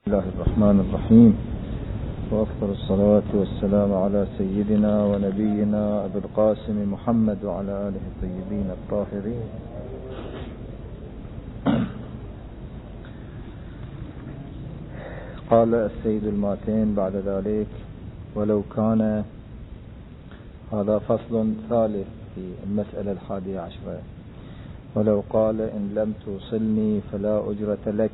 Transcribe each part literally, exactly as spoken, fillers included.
بسم الله الرحمن الرحيم، وأفضل الصلاة والسلام على سيدنا ونبينا أبي القاسم محمد وعلى آله الطيبين الطاهرين. قال السيد الماتين بعد ذلك: ولو كان، هذا فصل ثالث في المسألة الحادية عشرة، ولو قال إن لم توصلني فلا أجرة لك،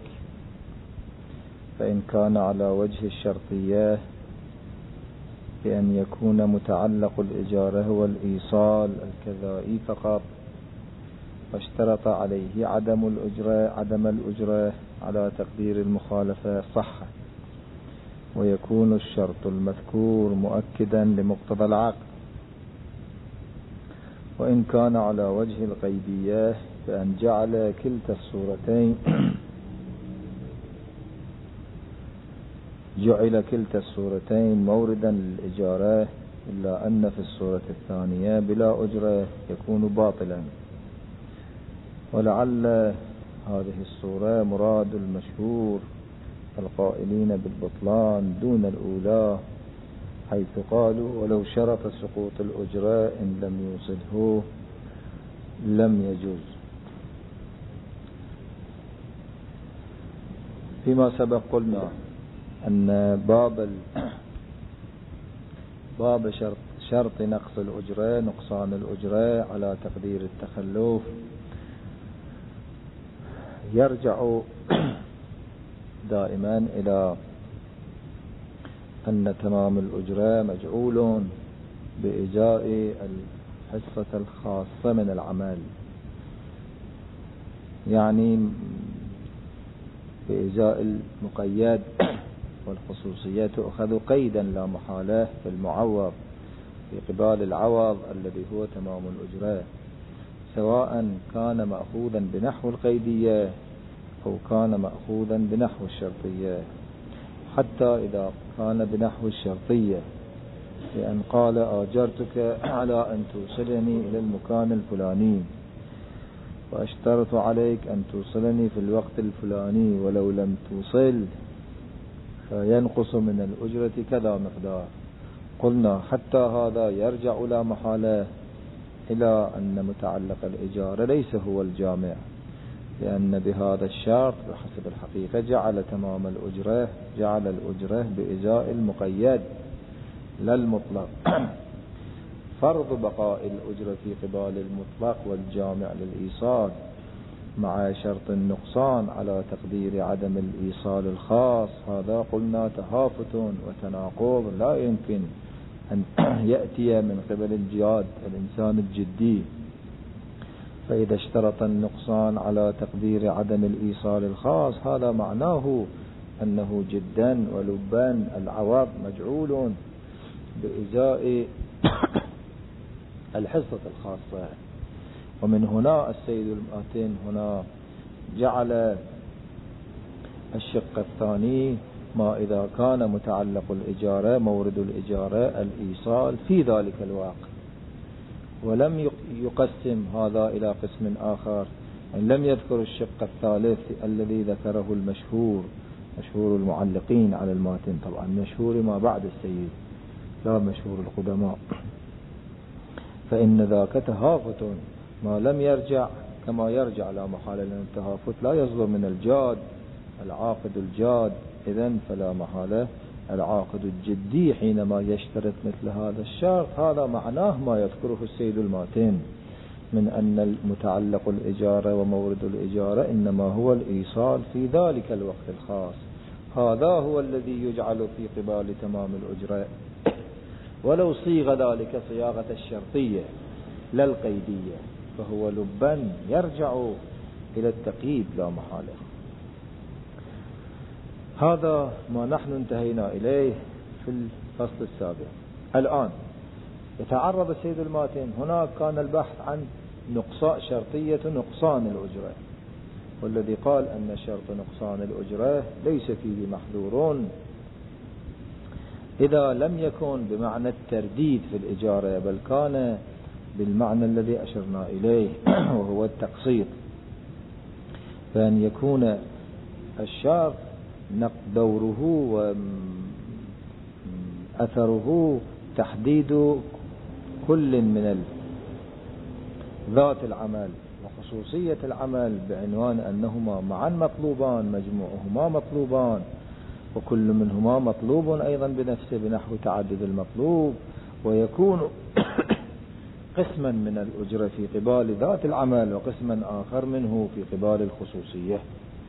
فإن كان على وجه الشرطية بأن يكون متعلق الإجارة هو الإيصال الكذائي فقط، واشترط عليه عدم الأجرة عدم الأجرة على تقدير المخالفة صح، ويكون الشرط المذكور مؤكدا لمقتضى العقد. وإن كان على وجه القيدية بأن جعل كلتا الصورتين جعل كلتا الصورتين موردا للإجارة، إلا أن في الصورة الثانية بلا أجرة يكون باطلا. ولعل هذه الصورة مراد المشهور القائلين بالبطلان دون الأولى، حيث قالوا: ولو شرط سقوط الأجرة إن لم يوصله لم يجوز. فيما سبق قلنا أن باب باب شرط شرط نقص الأجرة نقصان الأجرة على تقدير التخلف يرجع دائما إلى أن تمام الأجرة مجعول بإجاء الحصة الخاصة من العمل، يعني بإجاء المقيد، والخصوصية تؤخذ قيدا لا محالة في المعوض في قبال العوض الذي هو تمام الأجرة، سواء كان مأخوذا بنحو القيدية أو كان مأخوذا بنحو الشرطية. حتى إذا كان بنحو الشرطية، لأن قال: آجرتك على أن توصلني إلى المكان الفلاني، وأشترط عليك أن توصلني في الوقت الفلاني، ولو لم توصل فينقص من الأجرة كذا مقدار. قلنا حتى هذا يرجع لا محالة إلى أن متعلق الإجارة ليس هو الجامع، لأن بهذا الشرط بحسب الحقيقة جعل تمام الأجرة جعل الأجرة بإجاء المقيد لا المطلق. فرض بقاء الأجرة في قبال المطلق والجامع للإيصال مع شرط النقصان على تقدير عدم الإيصال الخاص، هذا قلنا تهافت وتناقض لا يمكن أن يأتي من قبل الجاد الإنسان الجدي. فإذا اشترط النقصان على تقدير عدم الإيصال الخاص، هذا معناه أنه جدا ولبا العوض مجعول بإجاء الحصة الخاصة. ومن هنا السيد الماتين هنا جعل الشق الثاني: ما إذا كان متعلق الإجارة مورد الإجارة الإيصال في ذلك الوقت. ولم يقسم هذا إلى قسم آخر، أن لم يذكر الشق الثالث الذي ذكره المشهور مشهور المعلقين على الماتن، طبعا مشهور ما بعد السيد لا مشهور القدماء، فإن ذاك تهافت ما لم يرجع كما يرجع لا محالة، لأن التهافت لا يصدر من الجاد العاقد الجاد، إذن فلا محالة العاقد الجدي حينما يشترط مثل هذا الشرط، هذا معناه ما يذكره السيد الماتين من أن المتعلق الإجارة ومورد الإجارة إنما هو الإيصال في ذلك الوقت الخاص. هذا هو الذي يجعل في قبال تمام الأجرة، ولو صيغ ذلك صياغة الشرطية لا القيدية فهو لبا يرجع إلى التقييد لا محالة. هذا ما نحن انتهينا إليه في الفصل السابق. الآن يتعرض السيد الماتين، هناك كان البحث عن نقصاء شرطية نقصان الأجرة، والذي قال أن شرط نقصان الأجرة ليس فيه محذور إذا لم يكن بمعنى الترديد في الإجارة، بل كان بالمعنى الذي أشرنا إليه وهو التقسيط، فأن يكون الشرط دوره وأثره تحديد كل من ذات العمل وخصوصية العمل بعنوان أنهما معا مطلوبان، مجموعهما مطلوبان، وكل منهما مطلوب أيضا بنفسه بنحو تعدد المطلوب، ويكون قسما من الأجرة في قبال ذات العمل وقسما آخر منه في قبال الخصوصية،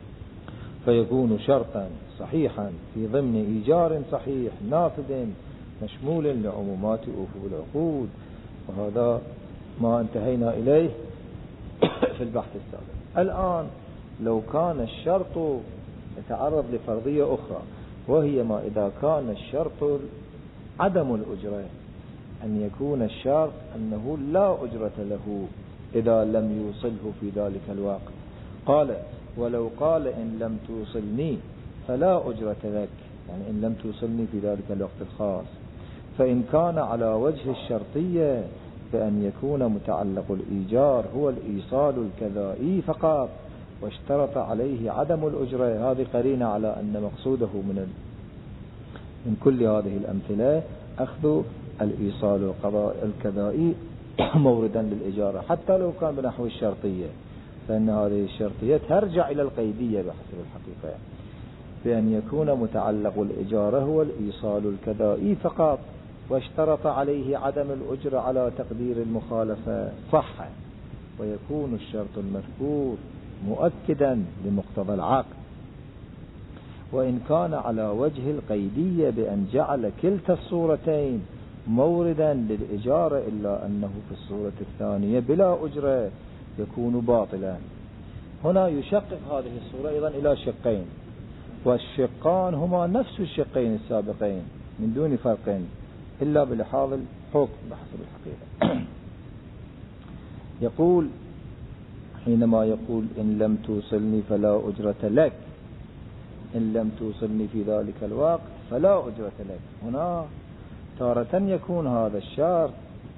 فيكون شرطا صحيحا في ضمن إيجار صحيح نافذ مشمول لعمومات أفول العقود. وهذا ما انتهينا إليه في البحث السابق. الآن لو كان الشرط يتعرض لفرضية أخرى، وهي ما إذا كان الشرط عدم الأجرة، أن يكون الشرط أنه لا أجرة له إذا لم يوصله في ذلك الوقت. قال ولو قال إن لم توصلني فلا أجرة لك، يعني إن لم توصلني في ذلك الوقت الخاص، فإن كان على وجه الشرطية بأن يكون متعلق الإيجار هو الإيصال الكذائي فقط واشترط عليه عدم الأجرة، هذه قرينة على أن مقصوده من من كل هذه الأمثلة أخذ الإيصال الكذائي موردا للإجارة حتى لو كان بنحو الشرطية، فإن هذه الشرطية ترجع إلى القيدية بحسب الحقيقة، بأن يكون متعلق الإجارة هو الإيصال الكذائي فقط واشترط عليه عدم الأجرة على تقدير المخالفة صح، ويكون الشرط المذكور مؤكدا لمقتضى العقد. وإن كان على وجه القيدية بأن جعل كلتا الصورتين موردا للإجارة إلا أنه في الصورة الثانية بلا أجرة يكون باطلا. هنا يشقق هذه الصورة أيضا إلى شقين، والشقان هما نفس الشقين السابقين من دون فرق إلا بلحاظ الحكم بحسب الحقيقة. يقول حينما يقول إن لم توصلني فلا أجرة لك، إن لم توصلني في ذلك الوقت فلا أجرة لك، هنا تارة يكون هذا الشرط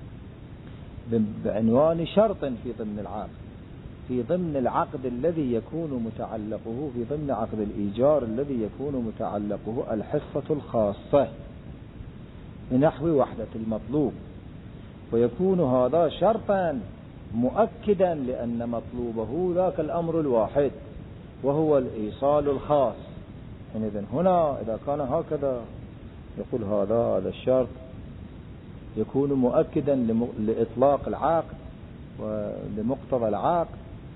بعنوان شرط في ضمن العقد، في ضمن العقد الذي يكون متعلقه في ضمن عقد الإيجار الذي يكون متعلقه الحصة الخاصة بنحو وحدة المطلوب، ويكون هذا شرطا مؤكدا لأن مطلوبه ذاك الأمر الواحد وهو الإيصال الخاص. إذن هنا إذا كان هكذا يقول هذا هذا الشرط يكون مؤكدا لإطلاق العقد ولمقتضى العقد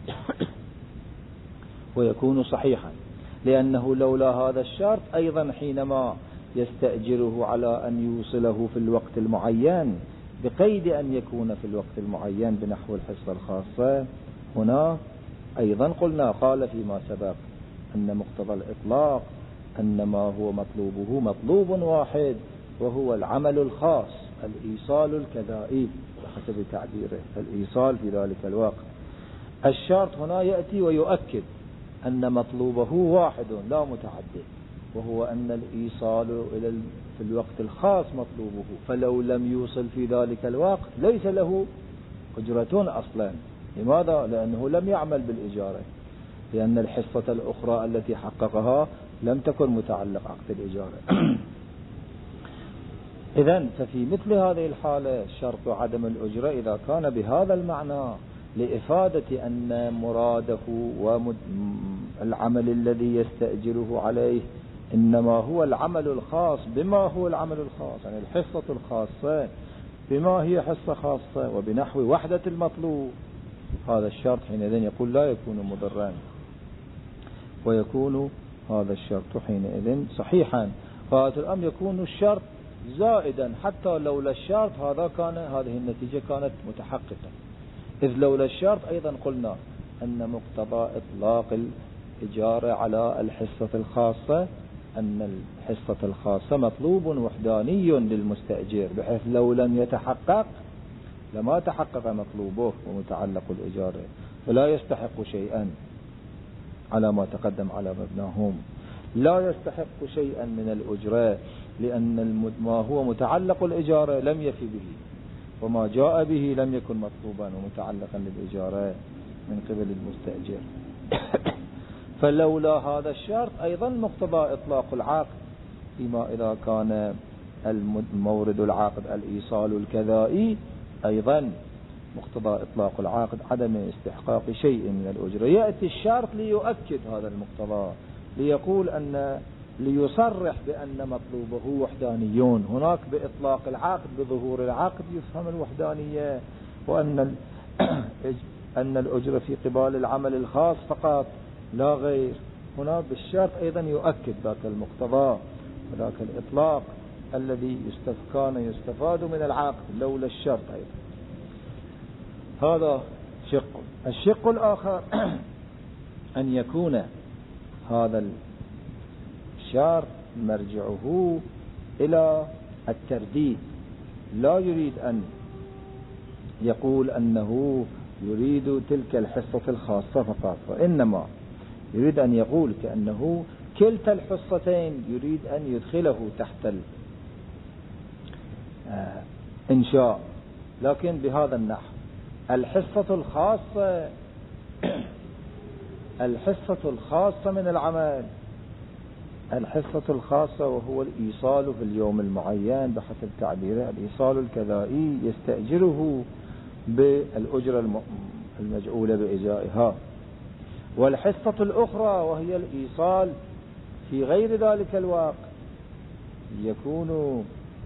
ويكون صحيحا، لأنه لولا هذا الشرط أيضا حينما يستأجره على أن يوصله في الوقت المعين بقيد أن يكون في الوقت المعين بنحو الحصة الخاصة، هنا أيضا قلنا قال فيما سبق أن مقتضى الإطلاق أن ما هو مطلوبه مطلوب واحد وهو العمل الخاص الإيصال الكذائي بحسب تعبيره، الإيصال في ذلك الوقت. الشرط هنا يأتي ويؤكد أن مطلوبه واحد لا متعدد، وهو أن الإيصال إلى في الوقت الخاص مطلوبه، فلو لم يوصل في ذلك الوقت ليس له أجرة أصلا. لماذا؟ لأنه لم يعمل بالإجارة، لأن الحصة الأخرى التي حققها لم تكن متعلق عقد الإجارة. إذن ففي مثل هذه الحالة شرط عدم الأجرة إذا كان بهذا المعنى لإفادة أن مراده والعمل الذي يستأجره عليه إنما هو العمل الخاص بما هو العمل الخاص، يعني الحصة الخاصة بما هي حصة خاصة وبنحو وحدة المطلوب، هذا الشرط حينئذ يقول لا يكون مضرا، ويكون هذا الشرط حينئذ صحيحا. فهذا الأمر يكون الشرط زائدا حتى لولا الشرط هذا كان هذه النتيجة كانت متحققة، إذ لولا الشرط أيضا قلنا أن مقتضى إطلاق الإجارة على الحصة الخاصة أن الحصة الخاصة مطلوب وحداني للمستأجر، بحيث لو لم يتحقق لما تحقق مطلوبه ومتعلق الإجارة، فلا يستحق شيئا على ما تقدم على مبناهم، لا يستحق شيئا من الأجرة، لأن ما هو متعلق الإجارة لم يفي به، وما جاء به لم يكن مطلوبا ومتعلقا للإجارة من قبل المستأجر. فلولا هذا الشرط أيضا مقتضى إطلاق العقد، فيما إذا كان المورد العقد الإيصال الكذائي أيضا مقتضى إطلاق العقد عدم استحقاق شيء من الأجرة. يأتي الشرط ليؤكد هذا المقتضى، ليقول أن ليصرح بأن مطلوبه وحدانيون. هناك بإطلاق العقد بظهور العقد يفهم الوحدانية، وأن أن الأجرة في قبال العمل الخاص فقط لا غير. هنا بالشرط أيضا يؤكد ذاك المقتضى وذاك الإطلاق الذي كان يستفاد من العقد لولا الشرط أيضا. هذا شق. الشق الآخر أن يكون هذا الشرط مرجعه إلى الترديد، لا يريد أن يقول أنه يريد تلك الحصة الخاصة فقط، وإنما يريد أن يقول كأنه كلتا الحصتين يريد أن يدخله تحت الإنشاء، لكن بهذا النحو. الحصة الخاصة الحصة الخاصة من العمل، الحصة الخاصة وهو الإيصال في اليوم المعين بحسب تعبيره الإيصال الكذائي يستأجره بالأجرة المجعولة بإجائها. والحصة الأخرى وهي الإيصال في غير ذلك الوقت يكون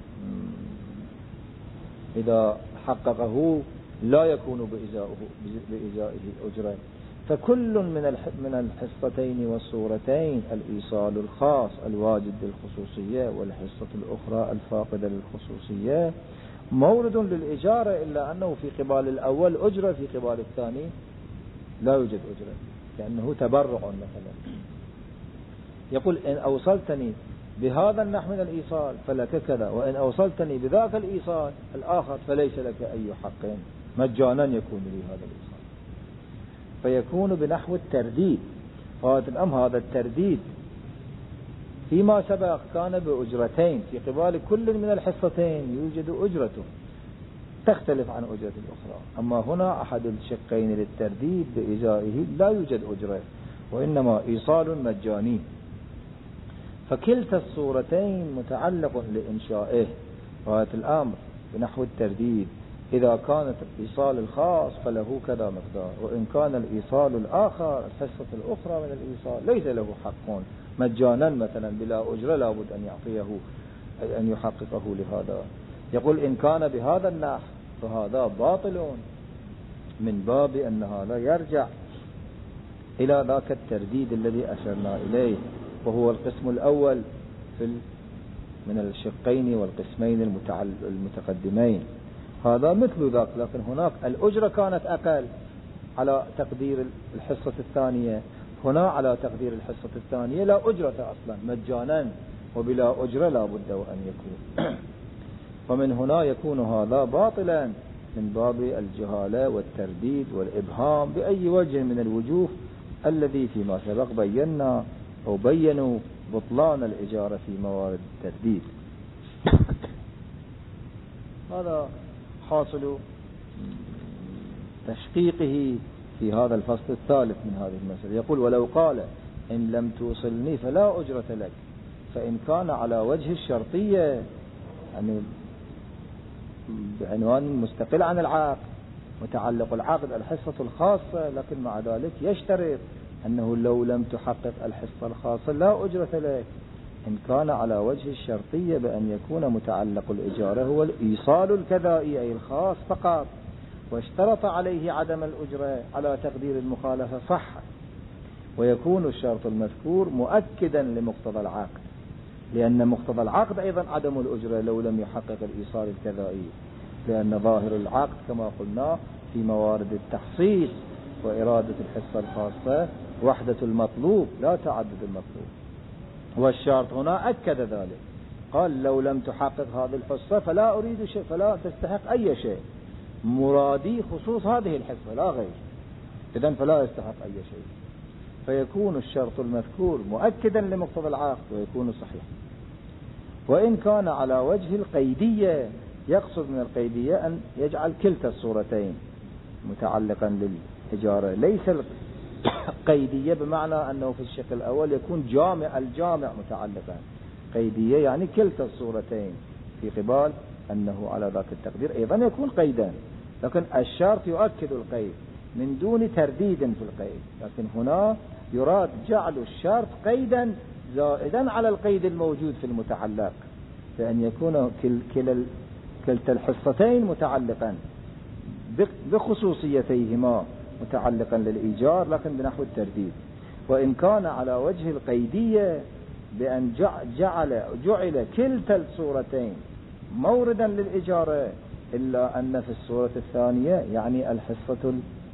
إذا حققه لا يكون بإجائه الأجرة. فكل من من الحصتين والصورتين، الإيصال الخاص الواجد للخصوصية والحصة الأخرى الفاقدة للخصوصية، مورد للإجارة، إلا أنه في قبال الأول أجرة، في قبال الثاني لا يوجد أجرة، لأنه تبرع مثلا. يقول إن أوصلتني بهذا النحو من الإيصال فلك كذا، وإن أوصلتني بذاك الإيصال الآخر فليس لك أي حق، مجانا يكون لي هذا الإيصال. فيكون بنحو الترديد. هذا الأمر هذا الترديد فيما سبق كان بأجرتين، في قبال كل من الحصتين يوجد أجرته تختلف عن أجرة الأخرى. أما هنا أحد الشقين للترديد بإجائه لا يوجد أجرة، وإنما إيصال مجاني. فكلتا الصورتين متعلق لإنشائه. هذا الأمر بنحو الترديد إذا كانت الإيصال الخاص فله كذا مقدار، وإن كان الإيصال الآخر الحصة الأخرى من الإيصال ليس له حق مجانا مثلا بلا أجرة لابد أن يعطيه أي أن يحققه لهذا. يقول إن كان بهذا النحو فهذا باطل، من باب أن هذا يرجع إلى ذاك الترديد الذي أشرنا إليه، وهو القسم الأول في من الشقين والقسمين المتقدمين. هذا مثل ذاك، لكن هناك الأجرة كانت أقل على تقدير الحصة الثانية، هنا على تقدير الحصة الثانية لا أجرة أصلا، مجانا وبلا أجرة لا بد أن يكون. ومن هنا يكون هذا باطلا من باب الجهالة والترديد والإبهام بأي وجه من الوجوه الذي فيما سبق بينا أو بينوا بطلان الإجارة في موارد الترديد. هذا حاصل تشقيقه في هذا الفصل الثالث من هذه المسألة. يقول ولو قال إن لم توصلني فلا أجرة لك، فإن كان على وجه الشرطية يعني بعنوان مستقل عن العقد، متعلق العقد الحصة الخاصة، لكن مع ذلك يشترط أنه لو لم تحقق الحصة الخاصة لا أجرة لك. إن كان على وجه الشرطية بأن يكون متعلق الإجارة هو الإيصال الكذائي أي الخاص فقط، واشترط عليه عدم الأجرة على تقدير المخالفة صح، ويكون الشرط المذكور مؤكدا لمقتضى العقد، لأن مقتضى العقد أيضا عدم الأجرة لو لم يحقق الإيصال الكذائي، لأن ظاهر العقد كما قلنا في موارد التحصيل وإرادة الحصة الخاصة وحدة المطلوب لا تعدد المطلوب، والشرط هنا أكد ذلك، قال لو لم تحقق هذه الحصة فلا أريد شيء، فلا تستحق أي شيء، مرادي خصوص هذه الحصة لا غير، إذن فلا يستحق أي شيء. فيكون الشرط المذكور مؤكدا لمقتضى العقد ويكون صحيح. وإن كان على وجه القيدية، يقصد من القيدية أن يجعل كلتا الصورتين متعلقا للإجارة، ليس قيدية بمعنى أنه في الشق الأول يكون جامع الجامع متعلقا، قيدية يعني كلتا الصورتين في قبال أنه على ذاك التقدير أيضا يكون قيدا، لكن الشرط يؤكد القيد من دون ترديد في القيد، لكن هنا يراد جعل الشرط قيدا زائدا على القيد الموجود في المتعلق، بأن يكون كل كلتا الحصتين متعلقا بخصوصيتيهما متعلقا للإيجار لكن بنحو الترديد. وإن كان على وجه القيدية بأن جعل جعل كلتا الصورتين موردا للإجارة، إلا أن في الصورة الثانية يعني الحصة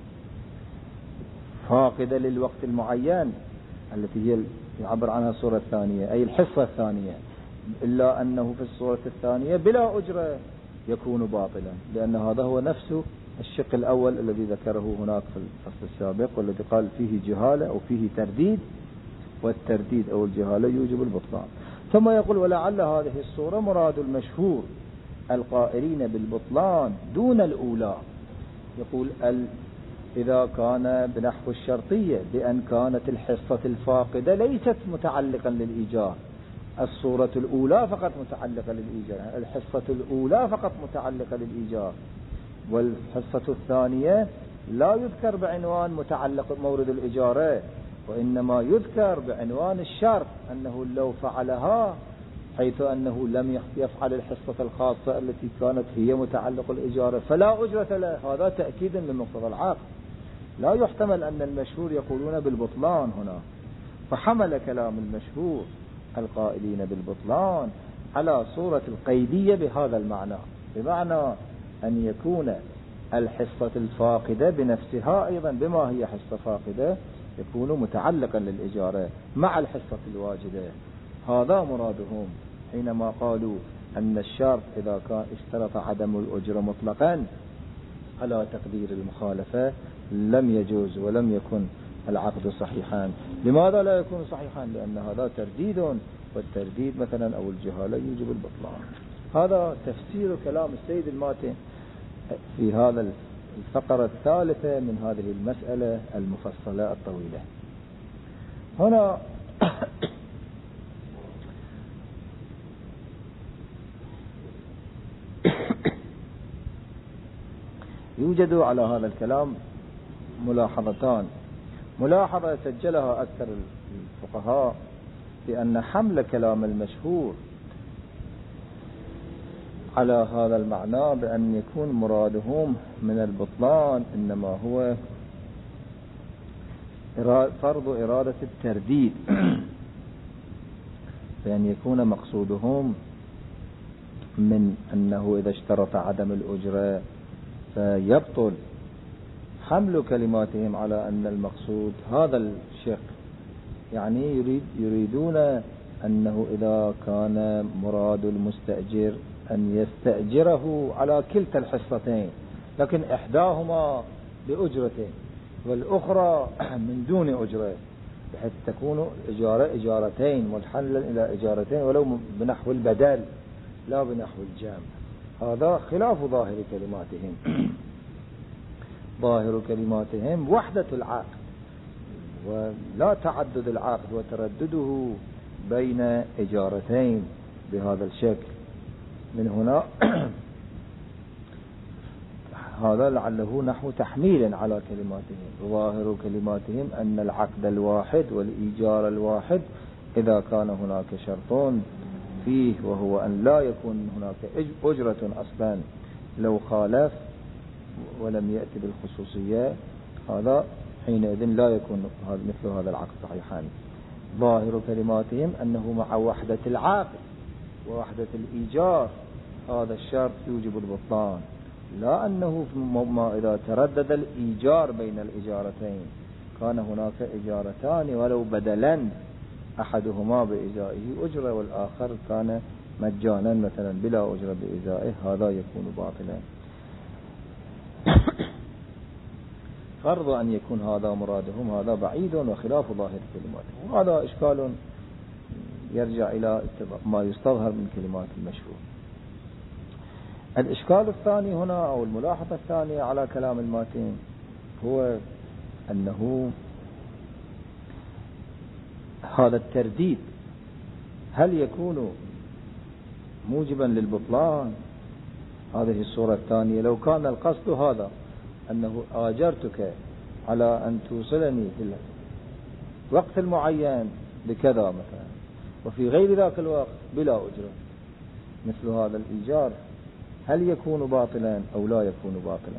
الفاقدة للوقت المعين التي هي يعبر عنها الصورة الثانية أي الحصة الثانية، إلا أنه في الصورة الثانية بلا أجرة يكون باطلا، لأن هذا هو نفسه الشق الأول الذي ذكره هناك في الفصل السابق والذي قال فيه جهالة أو فيه ترديد، والترديد أو الجهالة يوجب البطلان. ثم يقول ولعل هذه الصورة مراد المشهور القائلين بالبطلان دون الأولى. يقول ال إذا كان بنحو الشرطية بأن كانت الحصة الفاقدة ليست متعلقا للإيجار، الصورة الأولى فقط متعلقة للإيجار، الحصة الأولى فقط متعلقة للإيجار، والحصة الثانية لا يذكر بعنوان متعلق مورد الإجارة، وإنما يذكر بعنوان الشرط أنه لو فعلها حيث أنه لم يفعل الحصة الخاصة التي كانت هي متعلق الإجارة فلا أجرة له، هذا تأكيد لمقتضى العقد. لا يحتمل أن المشهور يقولون بالبطلان هنا، فحمل كلام المشهور القائلين بالبطلان على صورة القيدية بهذا المعنى، بمعنى أن يكون الحصة الفاقدة بنفسها أيضا بما هي حصة فاقدة يكون متعلقا للإجارة مع الحصة الواجدة. هذا مرادهم حينما قالوا أن الشرط إذا كان اشترط عدم الأجرة مطلقا على تقدير المخالفة لم يجوز ولم يكن العقد صحيحا. لماذا لا يكون صحيحا؟ لأن هذا ترديد، والترديد مثلا أو الجهالة يوجب البطلان. هذا تفسير كلام السيد الماتن في هذا الفقرة الثالثة من هذه المسألة المفصلة الطويلة. هنا يوجد على هذا الكلام ملاحظتان. ملاحظة سجلها أكثر الفقهاء بأن حمل كلام المشهور على هذا المعنى بأن يكون مرادهم من البطلان إنما هو فرض إرادة الترديد، بأن يكون مقصودهم من أنه إذا اشترط عدم الأجرة فيبطل. حمل كلماتهم على أن المقصود هذا الشق، يعني يريد يريدون أنه إذا كان مراد المستأجر أن يستأجره على كلتا الحصتين لكن إحداهما بأجرتين والأخرى من دون أجرة، بحيث تكون إجارة إجارتين منحلا إلى إجارتين ولو بنحو البدل لا بنحو الجمع. هذا خلاف ظاهر كلماتهم. ظاهر كلماتهم وحدة العقد ولا تعدد العقد وتردده بين إجارتين بهذا الشكل. من هنا هذا لعله نحو تحميل على كلماتهم. ظاهر كلماتهم أن العقد الواحد والإيجار الواحد إذا كان هناك شرطون فيه وهو أن لا يكون هناك أجرة أصلا لو خالف ولم يأتي بالخصوصية، هذا حينئذ لا يكون مثل هذا العقد صحيحا. ظاهر كلماتهم أنه مع وحدة العقد ووحدة الإيجار هذا الشرط يوجب البطلان، لا أنه ما إذا تردد الإيجار بين الإجارتين كان هناك إجارتان ولو بدلا أحدهما بإزائه أجرة والآخر كان مجانا مثلا بلا أجرة بإزائه، هذا يكون باطلا. فرض أن يكون هذا مرادهم هذا بعيد وخلاف ظاهر كلماتهم، وهذا إشكال يرجع إلى ما يستظهر من كلمات المشهور. الإشكال الثاني هنا أو الملاحظة الثانية على كلام الماتن هو أنه هذا الترديد هل يكون موجبا للبطلان؟ هذه الصورة الثانية، لو كان القصد هذا أنه آجرتك على أن توصلني في الوقت المعين بكذا مثلا، وفي غير ذاك الوقت بلا أجرة، مثل هذا الإيجار هل يكون باطلا أو لا يكون باطلا؟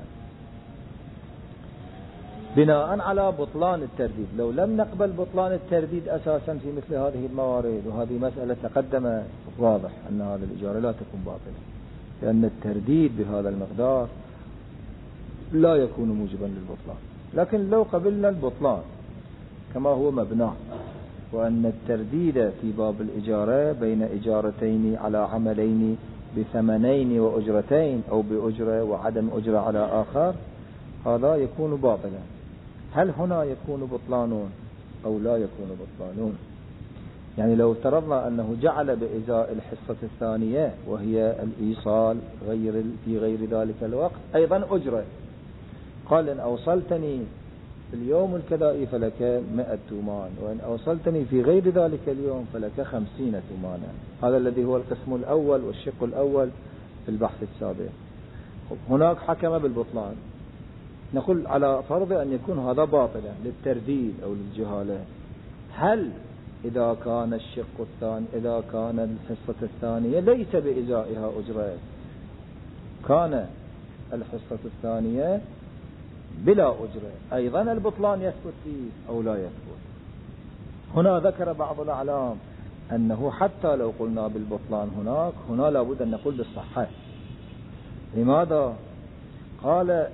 بناء على بطلان الترديد، لو لم نقبل بطلان الترديد أساسا في مثل هذه الموارد، وهذه مسألة تقدم واضح أن هذه الإجارة لا تكون باطلة، لأن الترديد بهذا المقدار لا يكون موجبا للبطلان. لكن لو قبلنا البطلان كما هو مبنى، وأن الترديد في باب الإجارة بين إجارتين على عملين بثمنين وأجرتين أو بأجرة وعدم أجرة على آخر، هذا يكون باطلا. هل هنا يكون بطلان أو لا يكون بطلان؟ يعني لو افترضنا أنه جعل بإزاء الحصة الثانية وهي الإيصال غير في غير ذلك الوقت أيضا أجرة، قال إن أوصلتني في اليوم الكذائي فلك مئة تومان، وإن أوصلتني في غير ذلك اليوم فلك خمسين تومانا. هذا الذي هو القسم الأول والشق الأول في البحث السابق. هناك حكم بالبطلان، نقول على فرض أن يكون هذا باطلا للترديد أو للجهالة. هل إذا كان الشق الثاني إذا كان الحصة الثانية ليس بإزائها أجرة، كان الحصة الثانية بلا أجرة، أيضا البطلان يثبت فيه أو لا يثبت؟ هنا ذكر بعض الأعلام أنه حتى لو قلنا بالبطلان هناك، هنا لابد أن نقول بالصحة. لماذا؟ قال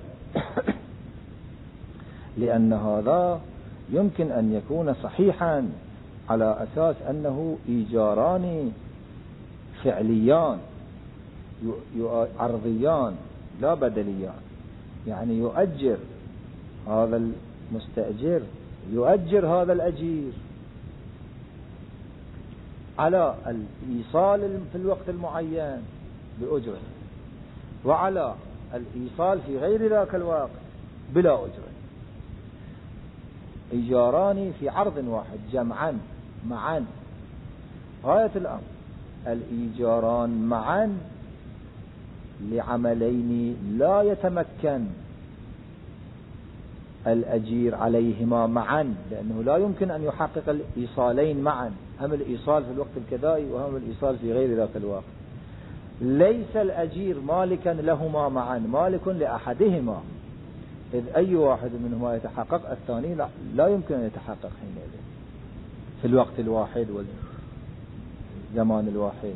لأن هذا يمكن أن يكون صحيحا على أساس أنه إيجاران فعليان عرضيان لا بدليان، يعني يؤجر هذا المستأجر يؤجر هذا الأجير على الإيصال في الوقت المعين بأجرة، وعلى الإيصال في غير ذاك الوقت بلا أجرة. إيجاران في عرض واحد جمعا معا. غاية الأمر الإيجاران معا لعملين لا يتمكن الأجير عليهما معا، لأنه لا يمكن أن يحقق الإيصالين معا، هم الإيصال في الوقت الكذائي وهم الإيصال في غير ذاك الوقت. ليس الأجير مالكا لهما معا، مالك لأحدهما، إذ أي واحد منهما يتحقق الثاني لا, لا يمكن أن يتحقق حينئذ في الوقت الواحد والزمان الواحد.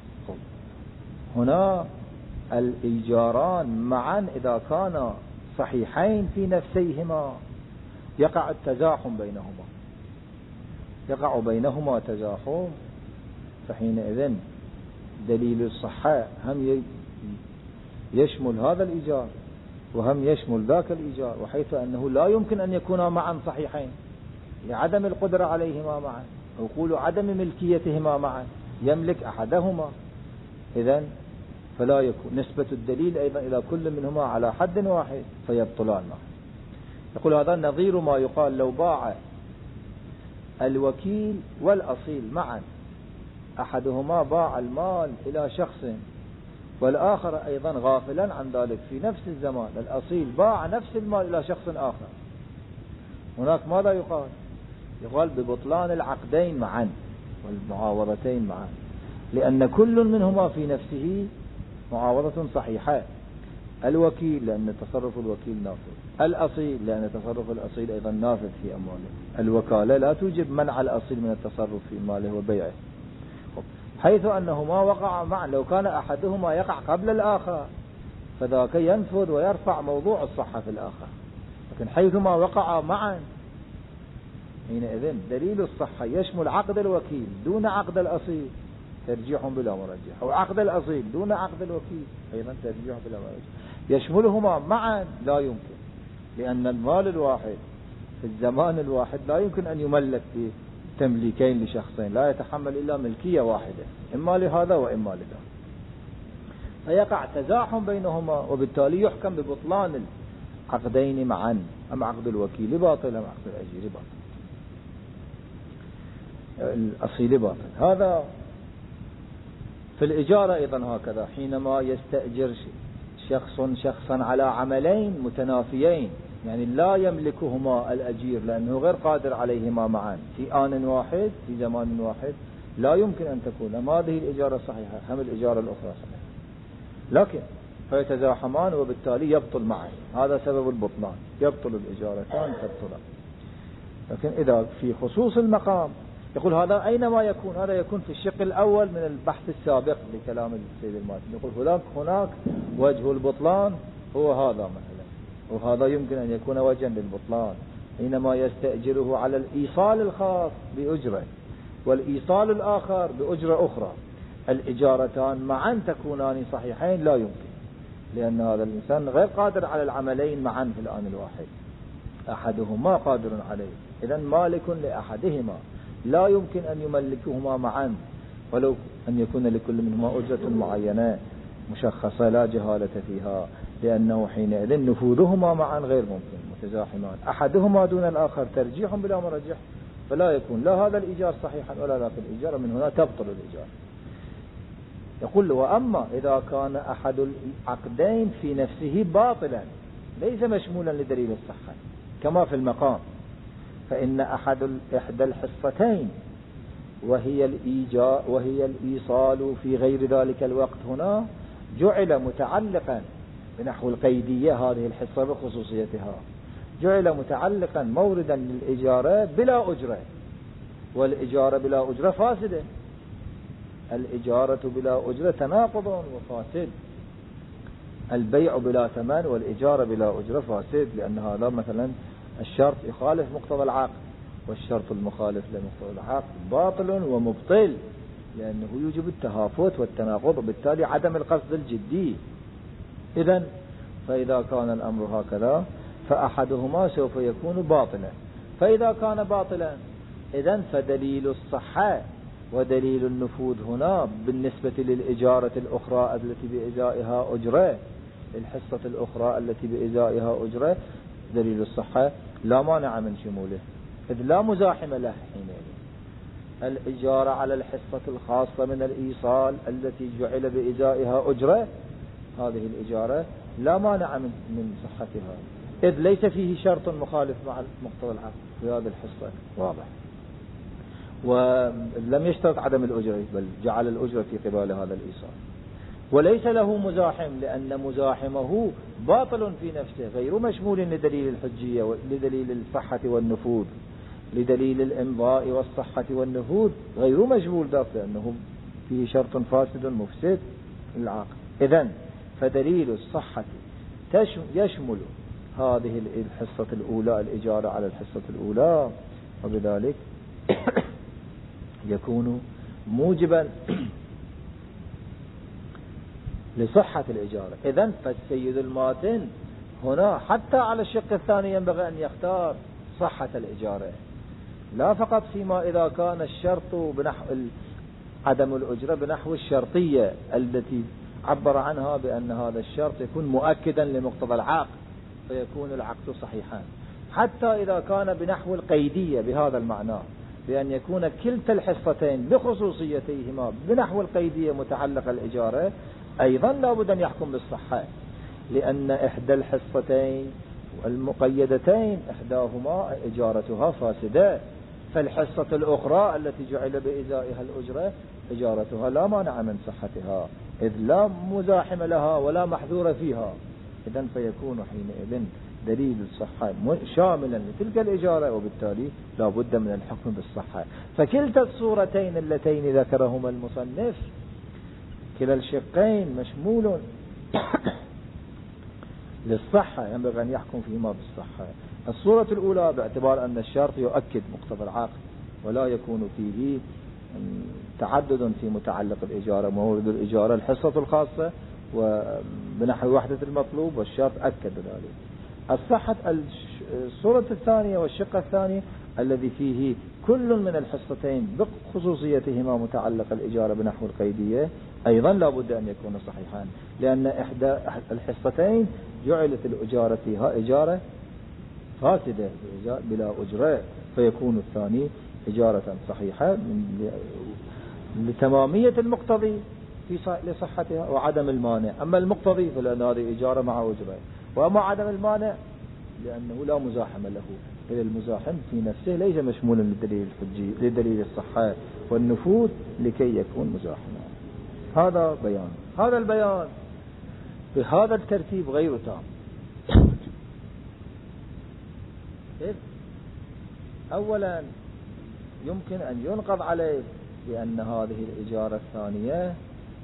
هنا الإيجاران معا إذا كانا صحيحين في نفسيهما يقع التزاحم بينهما، يقع بينهما تزاحم، فحينئذ دليل الصحة هم يشمل هذا الإيجار وهم يشمل ذاك الإيجار، وحيث أنه لا يمكن أن يكونا معا صحيحين لعدم القدرة عليهما معا، أو قولوا عدم ملكيتهما معا، يملك أحدهما، إذن فلا يكون نسبة الدليل أيضا إلى كل منهما على حد واحد فيبطلان معا. يقول هذا نظير ما يقال لو باع الوكيل والأصيل معا، أحدهما باع المال إلى شخص والآخر أيضا غافلا عن ذلك في نفس الزمان، الأصيل باع نفس المال إلى شخص آخر، هناك ماذا يقال؟ يقال ببطلان العقدين معا والمعاوضتين معا، لأن كل منهما في نفسه معاوضة صحيحة. الوكيل لأن تصرف الوكيل نافذ، الأصيل لأن تصرف الأصيل أيضا نافذ في أمواله. الوكالة لا توجب منع الأصيل من التصرف في ماله وبيعه، حيث أنهما وقع معا. لو كان أحدهما يقع قبل الآخر فذاك ينفذ ويرفع موضوع الصحة في الآخر، لكن حيثما وقع معا حينئذ دليل الصحة يشمل عقد الوكيل دون عقد الأصيل ترجيح بلا مرجح، أو عقد الأصيل دون عقد الوكيل أيضا ترجيح بلا مرجح، يشملهما معا لا يمكن، لأن المال الواحد في الزمان الواحد لا يمكن أن يملك بتمليكين لشخصين، لا يتحمل إلا ملكية واحدة، إما لهذا وإما لذا، فيقع تزاحم بينهما، وبالتالي يحكم ببطلان العقدين معا، أم عقد الوكيل باطل أم عقد الأجير باطل. الأصيل باطل. هذا في الإجارة أيضا هكذا، حينما يستأجر شخص شخصا على عملين متنافيين، يعني لا يملكهما الأجير لأنه غير قادر عليهما معا في آن واحد في زمان واحد، لا يمكن أن تكون هم هذه الإجارة صحيحة هم الإجارة الأخرى صحيحة، لكن فيتزاحمان وبالتالي يبطل معا. هذا سبب البطلان، يبطل الإجارتان تبطلان. لكن إذا في خصوص المقام يقول هذا أينما يكون، هذا يكون في الشق الأول من البحث السابق لكلام السيد الماتن، يقول هناك هناك وجه البطلان هو هذا مثلا، وهذا يمكن أن يكون وجها للبطلان حينما يستأجره على الإيصال الخاص بأجرة والإيصال الآخر بأجرة أخرى، الإجارتان معا تكونان صحيحين لا يمكن، لأن هذا الإنسان غير قادر على العملين معا في الآن الواحد، أحدهما قادر عليه، إذن مالك لأحدهما لا يمكن أن يملكهما معا، ولو أن يكون لكل منهما أجرة معينة مشخصة لا جهالة فيها، لأنه حينئذ نفوذهما معا غير ممكن متزاحمان، أحدهما دون الآخر ترجيح بلا مرجح، فلا يكون لا هذا الإيجار صحيحا ولا ذاك الإيجار، من هنا تبطل الإيجار. يقول وأما إذا كان أحد العقدين في نفسه باطلا ليس مشمولا لدليل الصحة كما في المقام، فإن أحد إحدى الحصتين وهي الإيجاء وهي الإيصال في غير ذلك الوقت هنا جعل متعلقا بنحو القيدية، هذه الحصة بخصوصيتها جعل متعلقا موردا للإجارة بلا أجرة، والإجارة بلا أجرة فاسدة، الإجارة بلا أجرة تناقض وفاسد، البيع بلا ثمن والإجارة بلا أجرة فاسد، لأن هذا مثلا الشرط يخالف مقتضى العقد، والشرط المخالف لمقتضى العقد باطل ومبطل، لأنه يوجب التهافت والتناقض وبالتالي عدم القصد الجدي. إذن فإذا كان الأمر هكذا فأحدهما سوف يكون باطلا، فإذا كان باطلا إذن فدليل الصحة ودليل النفوذ هنا بالنسبة للإجارة الأخرى التي بإزائها أجرة، الحصة الأخرى التي بإزائها أجرة دليل الصحة لا مانع من شموله، إذ لا مزاحم له حينئذ. الإجارة على الحصة الخاصة من الإيصال التي جعل بإزائها أجرة، هذه الإجارة لا مانع من من صحتها، إذ ليس فيه شرط مخالف مع مقتضى العقد في هذه الحصة واضح، ولم يشترط عدم الأجرة بل جعل الأجرة في قبال هذا الإيصال، وليس له مزاحم لأن مزاحمه باطل في نفسه غير مشمول لدليل الحجية ولدليل الصحة والنفوذ، لدليل الإمضاء والصحة والنفوذ غير مشمول ذاك لأنه فيه شرط فاسد مفسد للعقد. إذن فدليل الصحة يشمل هذه الحصة الأولى الإجارة على الحصة الأولى، وبذلك يكون موجبا لصحة الإجارة. إذن فالسيد الماتن هنا حتى على الشق الثاني ينبغي أن يختار صحة الإجارة، لا فقط فيما إذا كان الشرط بنحو عدم الأجرة بنحو الشرطية التي عبر عنها بأن هذا الشرط يكون مؤكدا لمقتضى العقد فيكون العقد صحيحا، حتى إذا كان بنحو القيدية بهذا المعنى بأن يكون كلتا الحصتين بخصوصيتيهما بنحو القيدية متعلق الإجارة أيضا لا بد أن يحكم بالصحة، لأن إحدى الحصتين المقيدتين إحداهما إجارتها فاسدة، فالحصة الأخرى التي جعل بإزائها الأجرة إجارتها لا مانع من صحتها، إذ لا مزاحم لها ولا محذور فيها، إذن فيكون حينئذ دليل الصحة شاملا لتلك الإجارة، وبالتالي لا بد من الحكم بالصحة. فكلتا الصورتين اللتين ذكرهما المصنف كلا الشقين مشمول للصحة، ينبغي أن يحكم فيما بالصحة. الصورة الأولى باعتبار أن الشرط يؤكد مقتضى العقد ولا يكون فيه تعدد في متعلق الإجارة، مورد الإجارة الحصة الخاصة وبنحو وحدة المطلوب والشرط أكد ذلك. الصحة الصورة الثانية والشق الثاني الذي فيه كل من الحصتين بخصوصيتهما متعلق الإجارة بنحو القيدية أيضا لا بد أن يكون صحيحان، لأن إحدى الحصتين جعلت الإجارة فيها إجارة فاسدة بلا أجرة، فيكون الثاني إجارة صحيحة لتمامية المقتضي في لصحتها وعدم المانع. أما المقتضي فلأن هذه إجارة مع أجرة، وأما عدم المانع لأنه لا مزاحم له، إذ المزاحم في نفسه ليس مشمولا للدليل الحجي لدليل الصحة والنفوذ لكي يكون مزاحما. هذا بيان. هذا البيان بهذا الترتيب غير تام. أولا يمكن أن ينقض عليه بأن هذه الإجارة الثانية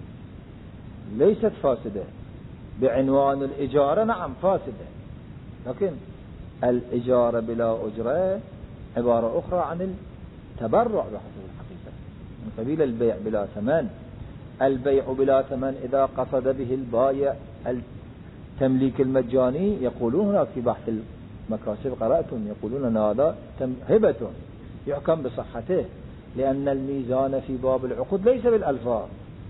ليست فاسدة بعنوان الإجارة، نعم فاسدة، لكن الإجارة بلا أجرة عبارة أخرى عن التبرع بحسب الحقيقة من قبيل البيع بلا ثمن. البيع بلا ثمن إذا قصد به البائع التمليك المجاني، يقولون هناك في بحث المكاسب قرأتم يقولون أن هذا هبة يحكم بصحته، لأن الميزان في باب العقود ليس بالألفاظ،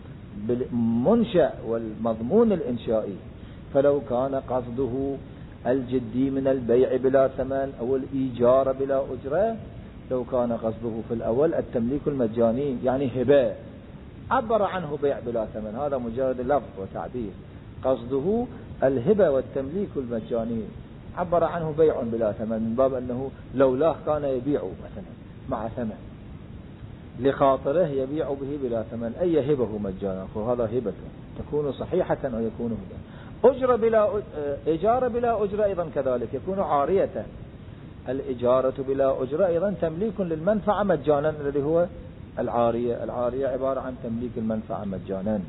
بالمنشأ والمضمون الإنشائي. فلو كان قصده الجدي من البيع بلا ثمن أو الإيجار بلا أجرة، لو كان قصده في الأول التمليك المجاني يعني هبة، عبر عنه بيع بلا ثمن، هذا مجرد لفظ وتعبير. قصده الهبة والتمليك المجاني، عبر عنه بيع بلا ثمن من باب أنه لولاه كان يبيع مثلا مع ثمن، لخاطره يبيع به بلا ثمن أي هبه مجانا، فهذا هبة تكون صحيحة أو يكون هبة. أجرة بلا إجارة بلا أجرة أيضا كذلك يكون عارية. الإجارة بلا أجرة أيضا تمليك للمنفعة مجانا الذي هو العارية. العارية عبارة عن تمليك المنفعة مجانا،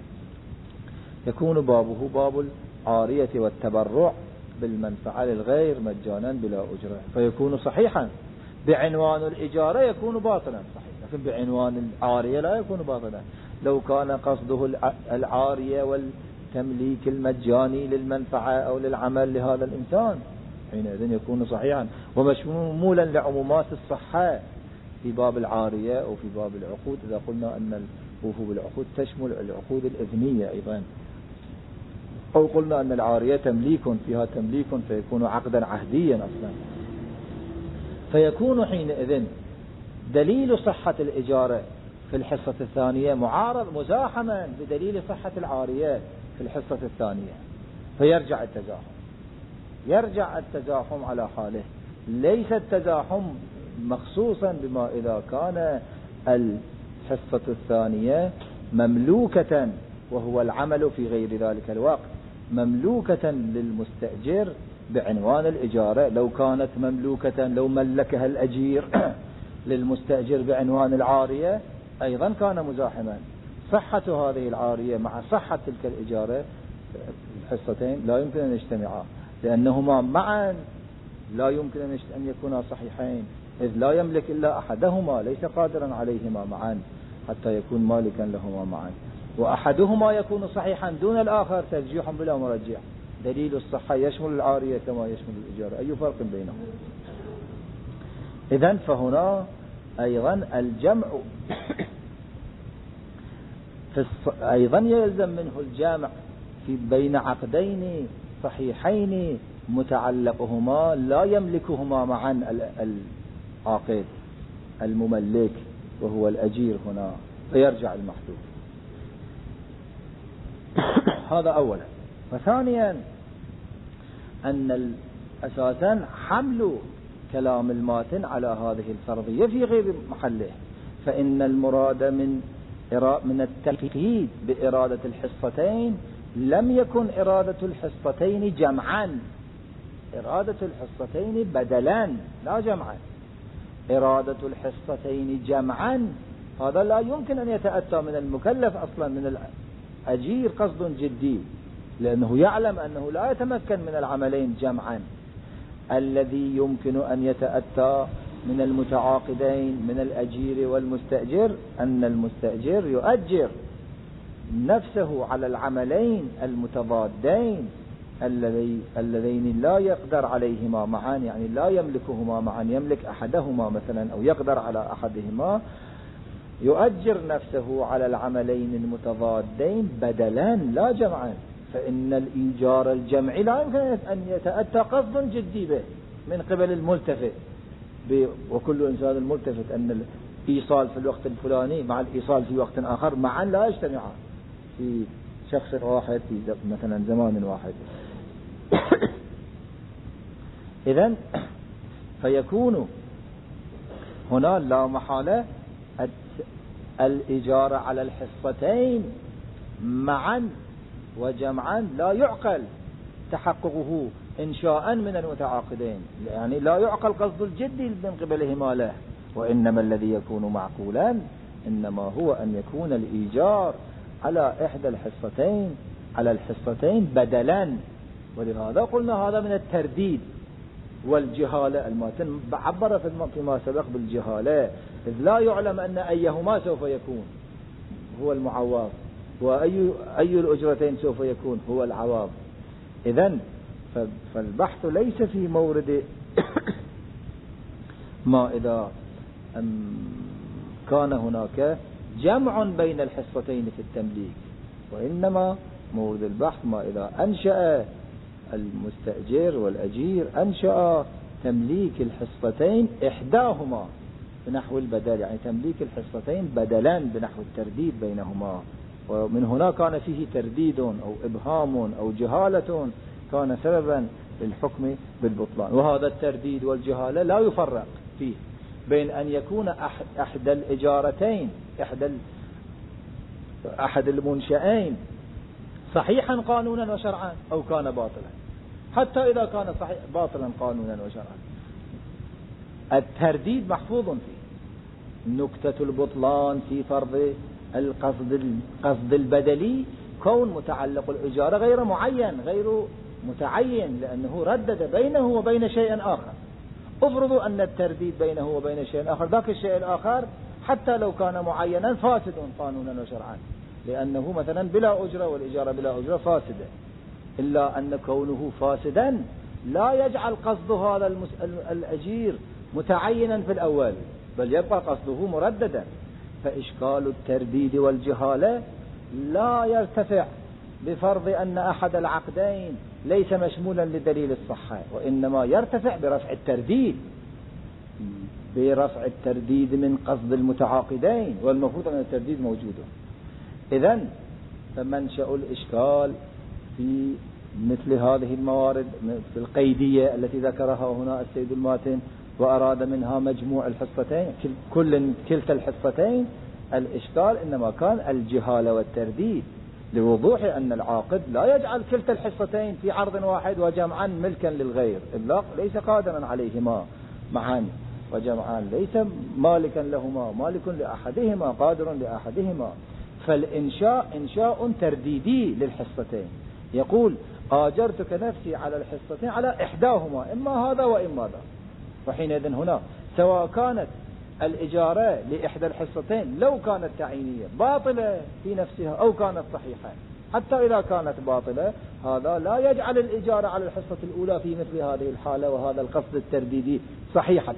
يكون بابه باب العارية والتبرع بالمنفعة للغير مجانا بلا أجرة، فيكون صحيحا. بعنوان الإجارة يكون باطلا صحيح، لكن بعنوان العارية لا يكون باطلا. لو كان قصده العارية والتمليك المجاني للمنفعة أو للعمل لهذا الإنسان حينئذ يكون صحيحا ومشمولا لعمومات الصحة في باب العارية أو في باب العقود، إذا قلنا أن الوفو بالعقود تشمل العقود الإذنية أيضا، أو قلنا أن العارية تمليك فيها تمليك فيكون عقدا عهديا أصلا. فيكون حينئذ دليل صحة الإجارة في الحصة الثانية معارض مزاحما بدليل صحة العارية في الحصة الثانية، فيرجع التزاحم. يرجع التزاحم على حاله، ليس التزاحم مخصوصا بما إذا كان الحصة الثانية مملوكة وهو العمل في غير ذلك الوقت، مملوكة للمستأجر بعنوان الإجارة. لو كانت مملوكة لو ملكها الأجير للمستأجر بعنوان العارية أيضا كان مزاحما. صحة هذه العارية مع صحة تلك الإجارة الحصتين لا يمكن أن يجتمعا، لأنهما معا لا يمكن أن يكونا صحيحين، إذ لا يملك إلا أحدهما، ليس قادرا عليهما معا حتى يكون مالكا لهما معا، وأحدهما يكون صحيحا دون الآخر ترجيح بلا مرجح. دليل الصحة يشمل العارية كما يشمل الإجارة، أي فرق بينهم؟ إذن فهنا أيضا الجمع في الص... أيضا يلزم منه الجامع في بين عقدين صحيحين متعلقهما لا يملكهما معا العاقد المملك وهو الأجير هنا، فيرجع المحدود. هذا أولا. وثانيا أن أساسا حمل كلام الماتن على هذه الفرضية في غير محله، فإن المراد من من التقييد بإرادة الحصتين لم يكن إرادة الحصتين جمعا، إرادة الحصتين بدلا لا جمعا. إرادة الحصتين جمعا هذا لا يمكن أن يتأتى من المكلف أصلا، من الأجير قصد جدي، لأنه يعلم أنه لا يتمكن من العملين جمعا. الذي يمكن أن يتأتى من المتعاقدين من الأجير والمستأجر أن المستأجر يؤجر نفسه على العملين المتضادين اللذين لا يقدر عليهما معا، يعني لا يملكهما معا، يملك أحدهما مثلا أو يقدر على أحدهما، يؤجر نفسه على العملين المتضادين بدلا لا جمعا. فإن الإيجار الجمعي لا يمكن أن يتأتى قصد جدي به من قبل الملتفت، وكل إنسان الملتفت أن إيصال في الوقت الفلاني مع الإيصال في وقت آخر معا لا يجتمعان في شخص واحد في مثلا زمان واحد. إذن فيكون هنا لا محالة الإجارة على الحصتين معا وجمعا لا يعقل تحققه إنشاء من المتعاقدين، يعني لا يعقل قصد الجد من قبلهما له، وإنما الذي يكون معقولا إنما هو أن يكون الإيجار على إحدى الحصتين على الحصتين بدلا. ولهذا قلنا هذا من الترديد والجهالة. الماتن عبر فيما سبق بالجهالة، إذ لا يعلم أن أيهما سوف يكون هو المعوض وأي أي الأجرتين سوف يكون هو العوض. إذن فالبحث ليس في مورد ما إذا كان هناك جمع بين الحصتين في التمليك، وإنما مورد البحث ما إذا أنشأ المستأجر والأجير أنشأ تمليك الحصتين إحداهما بنحو البدل، يعني تمليك الحصتين بدلا بنحو الترديد بينهما، ومن هنا كان فيه ترديد أو إبهام أو جهالة كان سببا للحكم بالبطلان. وهذا الترديد والجهالة لا يفرق فيه بين أن يكون أحد, أحد الإجارتين أحد, أحد المنشئين صحيحا قانونا وشرعا أو كان باطلا، حتى إذا كان صحيح باطلا قانونا وشرعا الترديد محفوظ فيه. نكتة البطلان في فرض القصد القصد البدلي كون متعلق الإجارة غير معين غير متعين، لأنه ردد بينه وبين شيء آخر. افرضوا أن الترديد بينه وبين شيء آخر، ذاك الشيء الآخر حتى لو كان معينا فاسد قانونا وشرعا، لأنه مثلا بلا أجرة والإجارة بلا أجرة فاسدة، إلا أن كونه فاسدا لا يجعل قصد هذا الأجير متعينا في الأول، بل يبقى قصده مرددا. فإشكال الترديد والجهالة لا يرتفع بفرض أن أحد العقدين ليس مشمولا لدليل الصحة، وإنما يرتفع برفع الترديد برفع الترديد من قصد المتعاقدين، والمفروض أن الترديد موجود. إذن فمنشأ الإشكال في مثل هذه الموارد في القيدية التي ذكرها هنا السيد الماتن وأراد منها مجموع الحصتين كل كلتا الحصتين، الإشكال إنما كان الجهالة والترديد، لوضوح أن العاقد لا يجعل كلتا الحصتين في عرض واحد وجمعا ملكا للغير، إلا ليس قادرا عليهما معا، وجمعان ليس مالكا لهما مالك لأحدهما قادر لأحدهما. فالإنشاء إنشاء ترديدي للحصتين، يقول آجرتك نفسي على الحصتين على إحداهما، إما هذا وإما هذا. وحينئذ هنا سواء كانت الإجارة لإحدى الحصتين لو كانت تعيينية باطلة في نفسها أو كانت صحيحة، حتى إذا كانت باطلة هذا لا يجعل الإجارة على الحصة الأولى في مثل هذه الحالة وهذا القصد الترديدي صحيحة،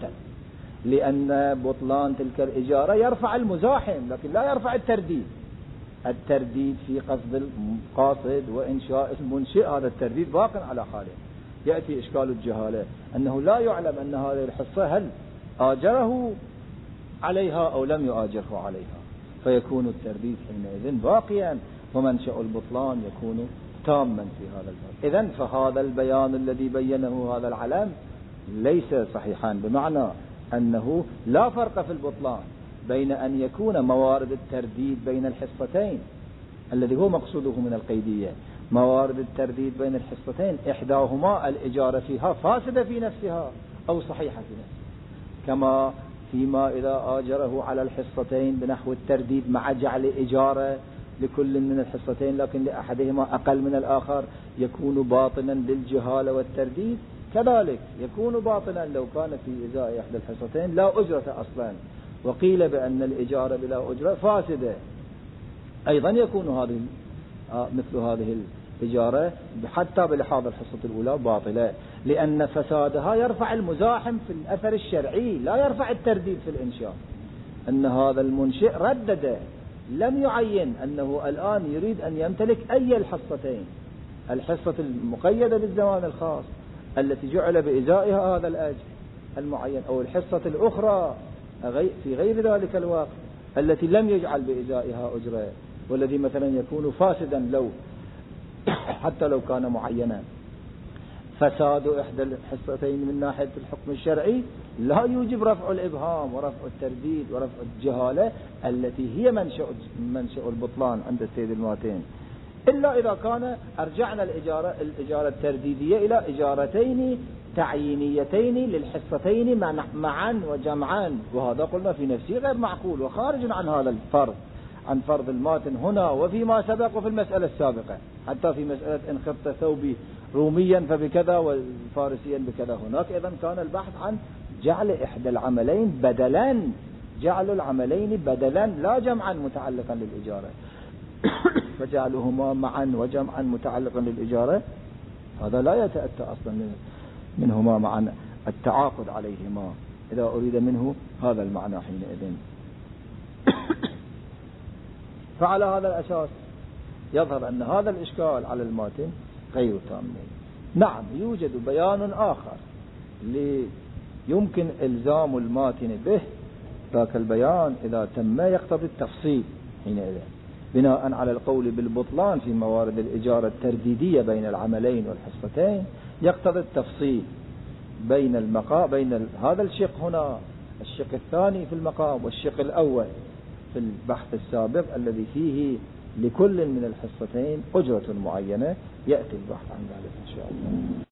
لأن بطلان تلك الإجارة يرفع المزاحم لكن لا يرفع الترديد. الترديد في قصد القاصد وإنشاء المنشئ هذا الترديد باق على حاله. يأتي إشكال الجهالة أنه لا يعلم أن هذه الحصة هل آجره عليها أو لم يؤاجره عليها، فيكون الترديد حينئذ باقيا ومنشأ البطلان يكون تاما في هذا الباب. إذن فهذا البيان الذي بينه هذا العلم ليس صحيحا، بمعنى أنه لا فرق في البطلان بين أن يكون موارد الترديد بين الحصتين الذي هو مقصوده من القيدية، موارد الترديد بين الحصتين إحداهما الإجارة فيها فاسدة في نفسها أو صحيحة في نفسها، كما فيما إذا آجره على الحصتين بنحو الترديد مع جعل إجارة لكل من الحصتين لكن لأحدهما أقل من الآخر يكون باطلا للجهالة والترديد، كذلك يكون باطلا لو كان في إزاء إحدى الحصتين لا أجرة أصلا وقيل بأن الإجارة بلا أجرة فاسدة، أيضا يكون هذه مثل هذه الإجارة حتى بلحاظ الحصة الأولى باطلة، لأن فسادها يرفع المزاحم في الأثر الشرعي لا يرفع الترديد في الإنشاء. أن هذا المنشئ ردد لم يعين أنه الآن يريد أن يمتلك أي الحصتين، الحصة المقيدة بالزمان الخاص التي جعل بإزائها هذا الأجر المعين أو الحصة الأخرى في غير ذلك الوقت التي لم يجعل بإزائها أجرة، والذي مثلا يكون فاسدا لو حتى لو كان معينا. فساد إحدى الحصتين من ناحية الحكم الشرعي لا يوجب رفع الإبهام ورفع الترديد ورفع الجهالة التي هي منشأ منشأ البطلان عند السيد الماتين، إلا إذا كان أرجعنا الإجارة الإجارة الترديدية إلى إجارتين تعيينيتين للحصتين معا وجمعا، وهذا قلنا في نفسه غير معقول وخارج عن هذا الفرض، عن فرض الماتن هنا وفيما سبق وفي المسألة السابقة، حتى في مسألة إن خط ثوبي روميا فبكذا وفارسيا بكذا. هناك إذن كان البحث عن جعل إحدى العملين بدلا، جعل العملين بدلا لا جمعا متعلقا للإجارة. فجعلهما معا وجمعا متعلقا للإجارة هذا لا يتأتى أصلا منهما معا التعاقد عليهما إذا أريد منه هذا المعنى حينئذ. فعلى هذا الأساس يظهر أن هذا الإشكال على الماتن غير تام. نعم يوجد بيان آخر يمكن إلزام الماتن به، ذاك البيان إذا تم يقتضي التفصيل حينئذ بناء على القول بالبطلان في موارد الإجارة الترديدية بين العملين والحصتين، يقتضي التفصيل بين المقام بين ال... هذا الشق هنا الشق الثاني في المقام والشق الأول في البحث السابق الذي فيه لكل من الحصتين أجرة معينة، يأتي البحث عن ذلك إن شاء الله.